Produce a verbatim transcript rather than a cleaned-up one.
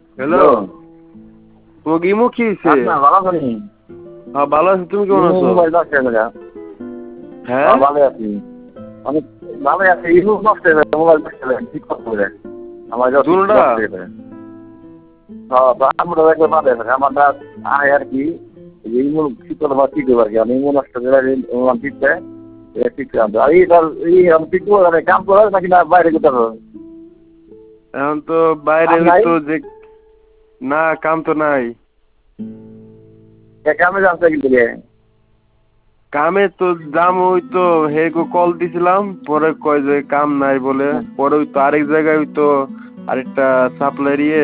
Hello, তো গিমু কি হইছে? না ভালো আছি। হ্যাঁ ভালো আছি, তুমি কেমন আছো? মোবাইল নষ্ট হয়ে গেছে। হ্যাঁ হ্যাঁ ভালো আছি। আমি ভালো আছি, ইমু নষ্ট হয়ে গেছে, মোবাইল নষ্ট হয়ে গেছে, ঠিক করে আমার যা ঠিক দুটা নষ্ট হয়ে গেছে। হ্যাঁ তো আমরা একবার ভালো আছে আমারটা আয় আর কি ইমু ঠিক করে বা ঠিক হবে আর কি আমি ইমু নষ্ট করে ইমু ঠিক করে ঠিক করে আর এই এই আমি ঠিক করে কাম করে নাকি না বাইরে যেতে হবে? এখন তো বাইরে কাম নাই? হইতো যে না কাম তো নাই। কামে যাচ্ছে কিন্তু কামে তো জাম হইতো, হে গো কল দিছিলাম, পরে কয় যে কাম নাই বলে, পরে হইতো আরেক জায়গায় হইতো আরেকটা সাপ্লাইয়ের